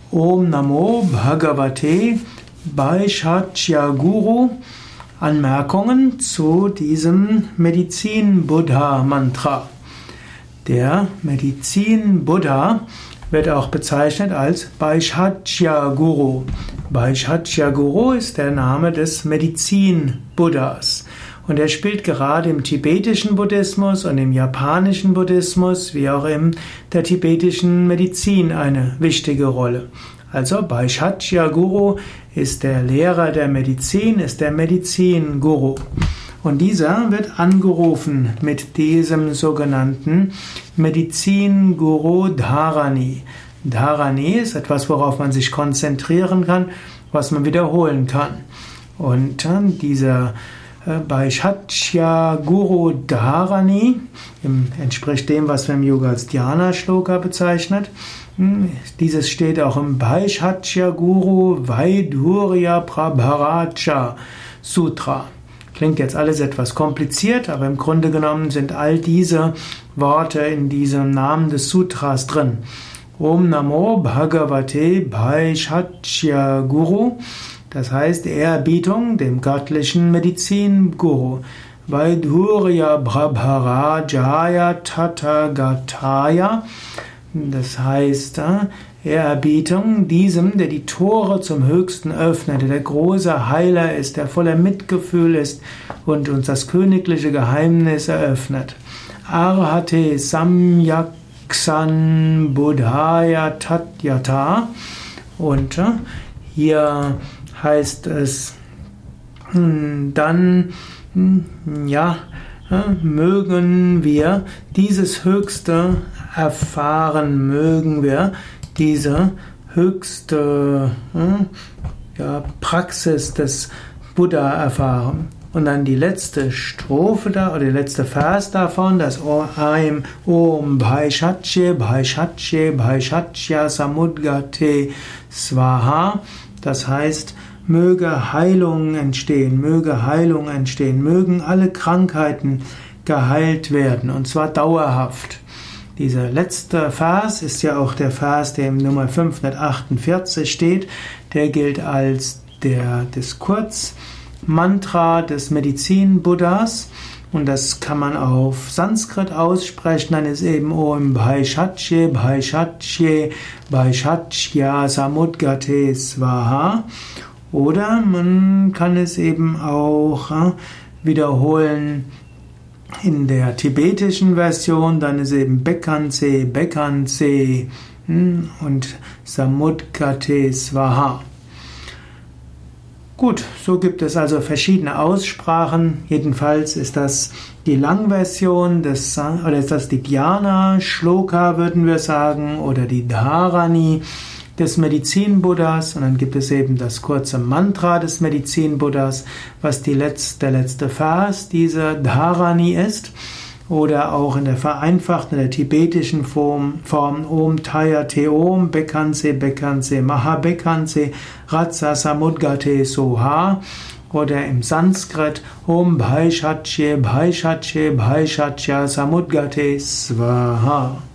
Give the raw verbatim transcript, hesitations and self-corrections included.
Om Namo Bhagavate Bhaishacchya Guru. Anmerkungen zu diesem Medizin-Buddha-Mantra. Der Medizin-Buddha wird auch bezeichnet als Bhaishacchya Guru. Bhaishacchya Guru ist der Name des Medizin-Buddhas. Und er spielt gerade im tibetischen Buddhismus und im japanischen Buddhismus, wie auch in der tibetischen Medizin, eine wichtige Rolle. Also Bhaishacchya Guru ist der Lehrer der Medizin, ist der Medizin-Guru. Und dieser wird angerufen mit diesem sogenannten Medizin-Guru Dharani. Dharani ist etwas, worauf man sich konzentrieren kann, was man wiederholen kann. Und dieser Bhaishacchya Guru Dharani entspricht dem, was wir im Yoga als Dhyana-Shloka bezeichnet. Dieses steht auch im Bhaishacchya Guru Vaidurya Prabharacha Sutra. Klingt jetzt alles etwas kompliziert, aber im Grunde genommen sind all diese Worte in diesem Namen des Sutras drin. Om Namo Bhagavate Bhaishacchya Guru. Das heißt Ehrerbietung dem göttlichen Medizin-Guru. Vaidurya Prabharajaya Tathagataya. Das heißt Ehrerbietung diesem, der die Tore zum Höchsten öffnet, der der große Heiler ist, der voller Mitgefühl ist und uns das königliche Geheimnis eröffnet. Arhate Samyaksan Buddhaya Tatyata. Und hier heißt es dann, ja, mögen wir dieses Höchste erfahren, mögen wir diese höchste ja, Praxis des Buddha erfahren. Und dann die letzte Strophe da, oder der letzte Vers davon, das Om, Om Bhaishacchya, Bhaishacchya, Bhaishacchya Samudgate Swaha. Das heißt, möge Heilung entstehen, möge Heilung entstehen, mögen alle Krankheiten geheilt werden, und zwar dauerhaft. Dieser letzte Vers ist ja auch der Vers, der im Nummer fünfhundertachtundvierzig steht. Der gilt als der, das Kurzmantra des Medizin-Buddhas. Und das kann man auf Sanskrit aussprechen. Dann ist eben Om Bhaishacchya, Bhaishacchya, Bhaishacchya Samudgate Swaha. Oder man kann es eben auch äh, wiederholen in der tibetischen Version. Dann ist eben Bekkanse, Bekkanse hm, und Samudgate Swaha. Gut, so gibt es also verschiedene Aussprachen. Jedenfalls ist das die Langversion des, oder ist das die Dhyana-Shloka, würden wir sagen, oder die Dharani des Medizin-Buddhas. Und dann gibt es eben das kurze Mantra des Medizin-Buddhas, was die letzte, der letzte Vers dieser Dharani ist. Oder auch in der vereinfachten, in der tibetischen Form, Form Om Taya Te Om Bekkanse Bekkanse Maha Bekkanse Ratsa Samudgate Soha. Oder im Sanskrit Om Bhaishacchya Bhaishacchya Bhaishacchya Samudgate Swaha.